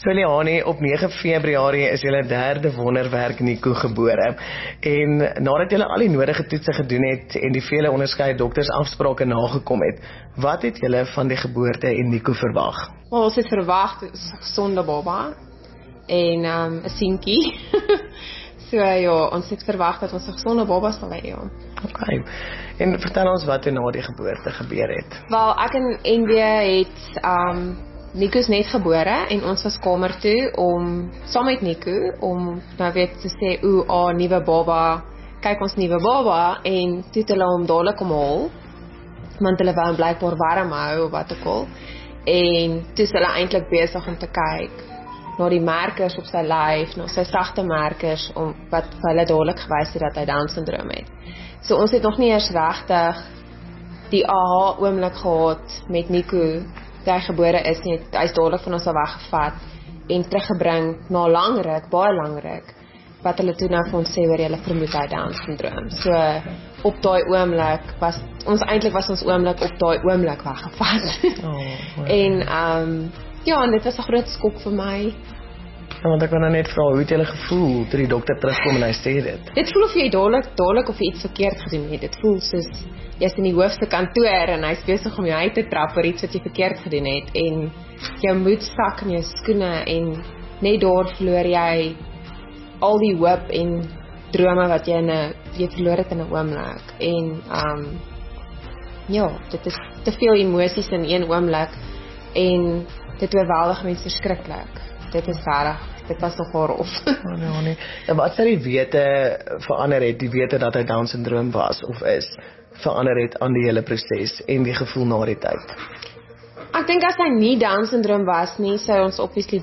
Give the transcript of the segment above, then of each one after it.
So Leonie, op 9 Februarie is julle derde wonderwerk Nico gebore. En nadat julle al die nodige toetse gedoen het en die vele onderskeie doktersafsprake nagekom het, wat het julle van die geboorte en Nico verwag? Maar ons het verwag 'n gesonde baba en 'n seentjie. So ja, ons het verwag dat ons 'n gesonde baba sal hê, ja. Okay. En vertel ons wat na die geboorte gebeur het. Wel, ek en NW het Nico's net gebore en ons was kamer toe om saam met Nico om nou weet te sê nuwe baba, kyk ons nuwe baba en toe het hulle hom dadelik kom haal want hulle wou hom blykbaar warm hou of wat ook al en toe is hulle eintlik besig om te kyk na die merkers op sy lyf, na sy sagte merkers om wat vir hulle dadelik gewys het dat hy Down syndroom het. So ons het nog nie eers regtig die aha oomblik gehad met Nico toe hy gebore is nie, hy is dadelik van ons al weggevat en teruggebring na baie langryk, wat hulle toe nou vir ons sê oor hulle vermoed hy Down syndroom. So op daai oomblik was ons oomblik op daai oomblik weggevat. En ja, en dit was 'n groot skok vir my. Ja, want ek wil nou net vra, hoe het julle gevoel toe die dokter terugkom en hy sê dit? Dit voel of jy dadelik of jy iets verkeerd gedoen het. Dit voel soos jy's in die hoofste kantoor en hy's besig om jou uit te trap vir iets wat jy verkeerd gedoen het en jou moed sak in jou skoene en net daar verloor jy al die hoop en drome wat jy verloor het in 'n oomblik. En ja, dit is te veel emosies in een oomblik en dit oorweldig mense verskriklik. Dit is regtig, dit was nogal rof. Nee. En wat sou die wete verander het, die wete dat hy Down syndroom was of is, verander het aan die hele proses en die gevoel na die tyd? Ek dink as hy nie Down syndroom was nie, sou ons obviously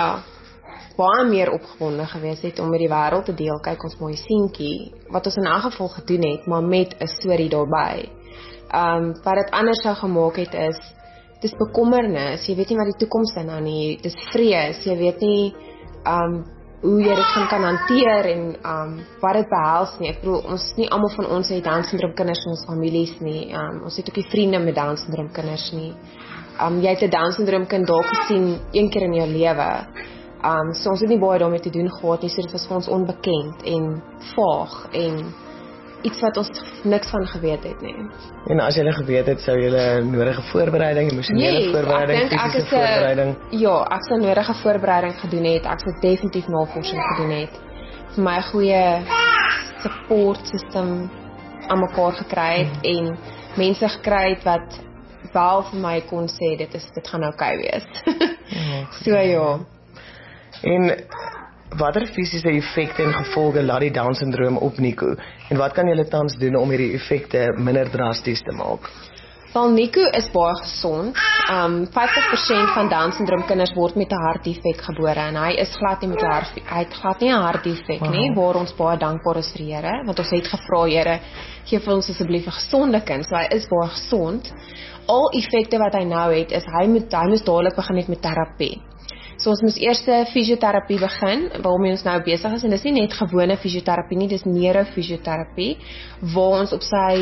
baie meer opgewonde gewees het om met die wêreld te deel. Kyk ons mooi seentjie, wat ons in elk geval gedoen het, maar met 'n storie daarbey. Wat dit anders sou gemaak het is, dis bekommernis, jy weet nie wat die toekoms dan aan nie, dis vrees, jy weet nie hoe jy dit kan hanteer en wat dit behels nie. Ek bedoel, ons nie almal van ons het Down syndroom kinders in ons families nie. Ons het ook nie vriende met Down syndroom kinders nie. Jy het 'n Down syndroom kind dalk gesien een keer in jou lewe. So ons het nie baie daarmee te doen gehad nie, so dit was vir ons onbekend en vaag en iets wat ons niks van geweet het nie. En as jy geweet het, sou jy nodige voorbereiding, emosionele voorbereiding, fisiese voorbereiding? Ja, ek sou nodige voorbereiding gedoen het, ek sou definitief navorsing gedoen het, vir my 'n goeie support system aan mekaar gekry het en mense gekry het wat wel vir my kon sê, dit gaan okay wees. So ja. En watter fisiese effekte en gevolge laat die Down syndroom op Nico? En wat kan julle tans doen om hierdie effekte minder drasties te maak? Wel, Nico is baie gesond. 50% van Down syndroom kinders word met 'n hartdefek gebore en hy het glad nie 'n hartdefek nie, waar ons baie dankbaar is vir Here, want ons het gevra, Here, gee vir ons asseblief 'n gesonde kind. So hy is baie gesond. Al effekte wat hy nou het, is hy moes dadelik begin het met terapie. So ons moes eers fisioterapie begin, waarmee ons nou besig is, en dis nie net gewone fisioterapie nie, dis neurofisioterapie, waar ons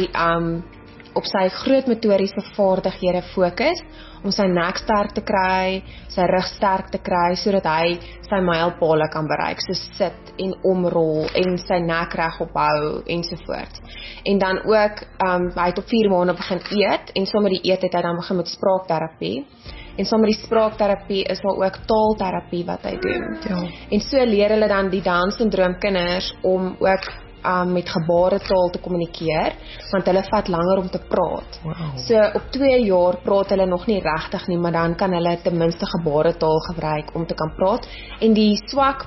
op sy groot motoriese vaardighede fokus, om sy nek sterk te kry, sy rug sterk te kry, sodat hy sy mylpale kan bereik, so sit en omrol, en sy nek reg ophou, ensovoorts. En dan ook, hy het op 4 maande begin eet, en sommer die eet het hy dan begin met spraakterapie, en sommer die spraakterapie is daar ook taalterapie wat hy doen. Ja. En so leer hulle dan die Down syndroom kinders om ook met gebaretaal te kommunikeer, want hulle vat langer om te praat. Wow. So op 2 jaar praat hulle nog nie regtig nie, maar dan kan hulle ten minste gebaretaal gebruik om te kan praat. En die swak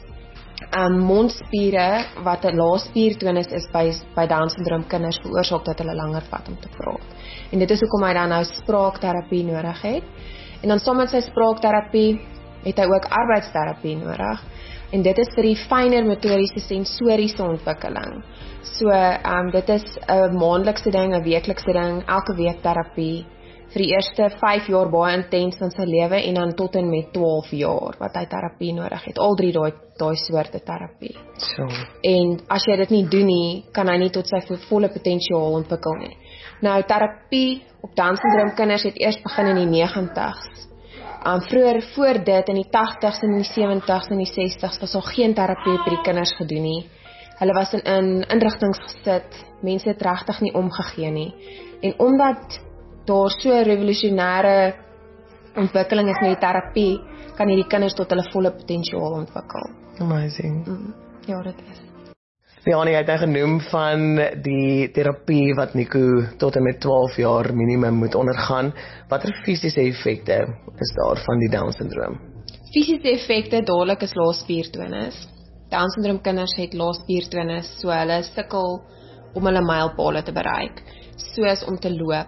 mondspiere, wat 'n lae-spiertonus is by Down syndroom kinders, veroorsaak dat hulle langer vat om te praat. En dit is hoekom hy dan nou spraakterapie nodig het. En dan saam met sy spraakterapie het hy ook arbeidsterapie nodig. En dit is vir die fynere motoriese sensoriese ontwikkeling. So, dit is 'n maandelikse ding, 'n weeklikse ding, elke week terapie. Vir die eerste 5 jaar baie intens in sy lewe en dan tot en met 12 jaar wat hy terapie nodig het. Al 3 daai soorte terapie. So. En as jy dit nie doen nie, kan hy nie tot sy volle potensiaal ontwikkel nie. Nou, terapie op Down syndroom kinders het eers begin in die 90's. Vroeger voor dit in die 80s en die 70s en die 60s was al geen terapie op die kinders gedoen nie. Hulle was in inrigtinge gesit, mense het regtig nie omgegee nie. En omdat daar so revolusionêre ontwikkeling is met die terapie, kan hierdie kinders tot hulle volle potensiaal ontwikkel. Amazing. Ja, dit is. Leonie het genoem van die terapie wat Nico tot en met 12 jaar minimum moet ondergaan. Watter fisiese effekte is daar van die Down-syndroom? Fisiese effekte dadelik is lae-spiertonus. Down-syndroom kinders het lae-spiertonus, so hulle sukkel om hulle mylpale te bereik, soos om te loop.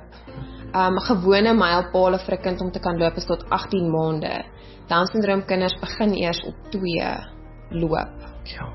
Gewone mylpale vir 'n kind om te kan loop is tot 18 maande. Down-syndroom kinders begin eers op 2 loop. Ja.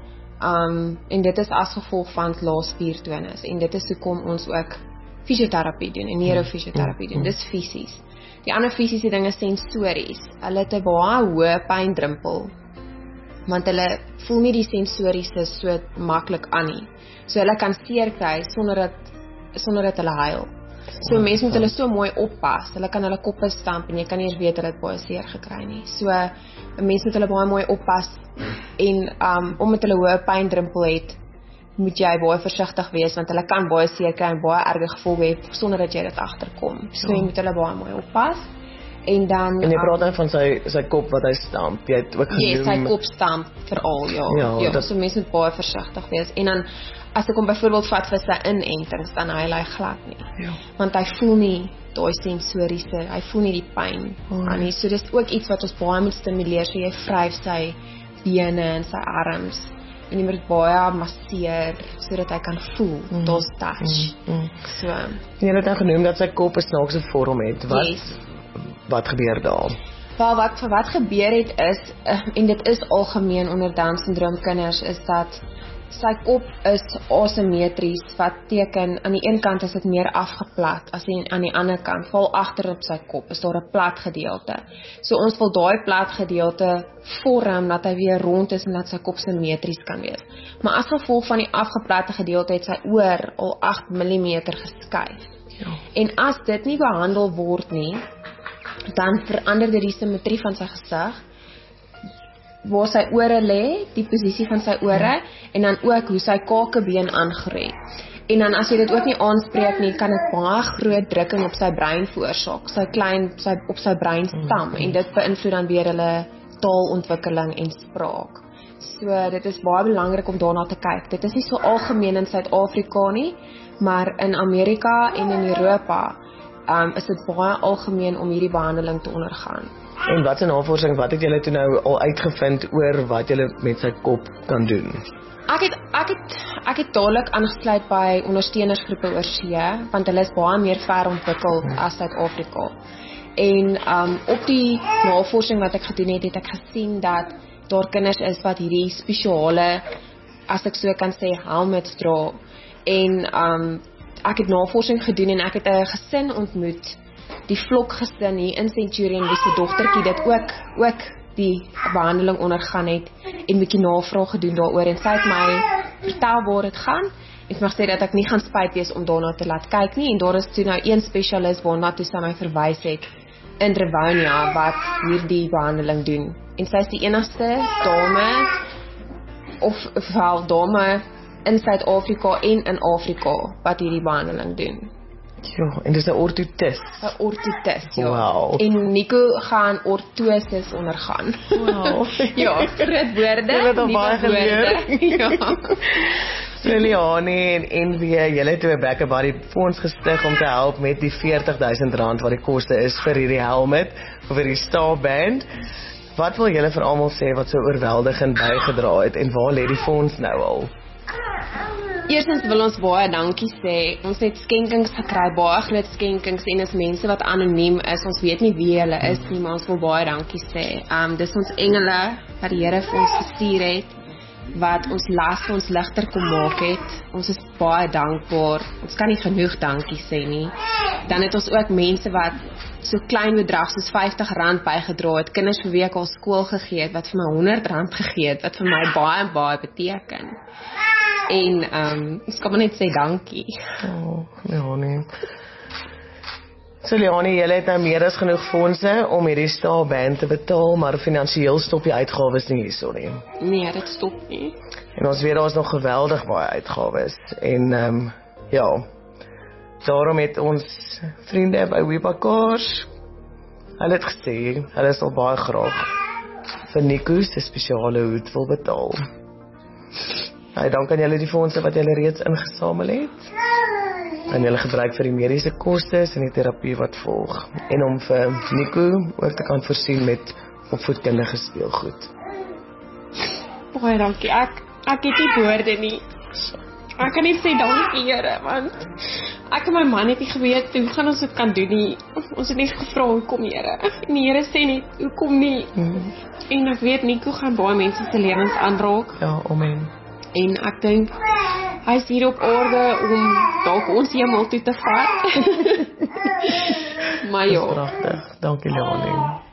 En dit is as gevolg van lae-spiertonus en dit is hoekom ons ook fisioterapie doen en neurofisioterapie doen. Dis fisies. Die ander fisiese ding is sensories. Hulle het 'n baie hoë pyndrempel, want hulle voel nie die sensoriese so maklik aan nie. So hulle kan seer kry sonder dat hulle huil. So mense moet hulle so mooi oppas. Hulle kan hulle koppe stamp en jy kan nie eens weet hulle het baie seer gekry nie. So 'n mens moet hulle baie mooi oppas en omdat hulle hoë pyndrempel het, moet jy baie versigtig wees want hulle kan baie seer kry en baie erge gevolge hê sonder dat jy dit agterkom. So jy moet hulle baie mooi oppas. En dan En jy praat dan van sy kop wat hy stamp. Jy het ook genoem sy kop stamp veral, ja. So mense moet baie versigtig wees. En dan as ek hom byvoorbeeld vat vir sy inentings, dan huil hy glad nie. Ja. Want hy voel nie daai sensoriese, hy voel nie die pyn aan nie. So dis ook iets wat ons baie moet stimuleer, so jy vryf sy bene en sy arms en jy moet dit baie masseer sodat hy kan voel, daar's touch. So jy het dan genoem dat sy kop 'n snaakse vorm het. Wat gebeur daar? Wel, wat gebeur het is, en dit is algemeen onder Down-syndroom kinders, is dat sy kop is asymmetries, wat teken, aan die een kant is dit meer afgeplat, as aan die ander kant, val agter op sy kop, is daar 'n plat gedeelte. So ons wil daai plat gedeelte vorm, dat hy weer rond is, en dat sy kop symmetries kan wees. Maar as gevolg van die afgeplatte gedeelte, het sy oor al 8 mm geskuif. Ja. En as dit nie behandel word nie, dan verander dit die simmetrie van sy gesig, waar sy ore lê, die posisie van sy ore, en dan ook hoe sy kakebeen aangroei. En dan as jy dit ook nie aanspreek nie, kan dit baie groot drukking op sy brein veroorsaak, op sy breinstam, en dit beïnvloed dan weer hulle taalontwikkeling en spraak. So dit is baie belangrik om daarna te kyk. Dit is nie so algemeen in Suid-Afrika nie, maar in Amerika en in Europa is dit baie algemeen om hierdie behandeling te ondergaan. En wat 'n navorsing, wat het julle toe nou al uitgevind oor wat julle met sy kop kan doen? Ek het dadelik aangesluit by ondersteunersgroepe oor see, want hulle is baie meer ver ontwikkel as Suid-Afrika. En op die navorsing wat ek gedoen het, het ek gesien dat daar kinders is wat hierdie spesiale, as ek so kan sê, helmets dra. En ek het navorsing gedoen en ek het 'n gesin ontmoet, die Vlok gesin hier in Centurion, wie se dogtertjie dit ook die behandeling ondergaan het, en 'n bietjie navraag gedoen daaroor, en sy het my vertel waar dit gaan. Ek mag sê dat ek nie gaan spyt wees om daarna te laat kyk nie, en daar is toe nou een spesialis waarna toe sy my verwys het in Rivonia wat hierdie behandeling doen. En sy is die enigste dame in Suid-Afrika en in Afrika wat hierdie behandeling doen. Ja, en dis 'n ortotis. 'n Ortotis, ja. Wow. En Nico gaan ortosis ondergaan. Wow. Ja, groot woorde. Jy het al baie geleer. Ja. So Leonie en NW, julle het 'n Rebecca Buddy fonds gestig om te help met die R40,000 wat die koste is vir hierdie helmet, vir die Starband. Wat wil julle vir almal sê wat so oorweldigend bygedra het, en waar lê die fonds nou al? Eerstens wil ons baie dankie sê. Ons het skenkings gekry, baie groot skenkings, en is mense wat anoniem is. Ons weet nie wie hulle is nie, maar ons wil baie dankie sê. Dis ons engele wat die Here vir ons gestuur het, wat ons las vir ons ligter kom maak het. Ons is baie dankbaar. Ons kan nie genoeg dankie sê nie. Dan het ons ook mense wat so klein bedrag soos R50 bygedra het, kinders vir wie ek al skool gegee het, wat vir my R100 gegee het, wat vir my baie beteken. En ek kan maar net sê dankie. Ja, nee. So Leonie, julle het nou meer as genoeg fondse om hierdie staaband te betaal, maar finansiëel stop die uitgawes nie hierso nie. Nee, dit stop nie. En ons weet daar is nog geweldig baie uitgawes en ja, daarom het ons vriende by Webakaars, hulle het gesê, hulle sal baie graag vir Nico se spesiale hoed wil betaal. Dan kan julle die fondse wat julle reeds ingesamel het, en julle gebruik vir die mediese kostes en die terapie wat volg, en om vir Nico ook te kan voorsien met opvoedkundige speelgoed. Baie dankie, ek het nie woorde nie. Ek kan nie sê dankie Here, want ek en my man het nie geweet hoe gaan ons dit kan doen nie. Ons het net gevra hoekom Here. En die Here sê net hoekom nie. En ek weet Nico gaan baie mense se lewens aanraak. Ja, amen. En ek dink hy is hier op aarde om dalk ons hemel toe te vat. Maar ja. Pragtig. Dankie Leonie.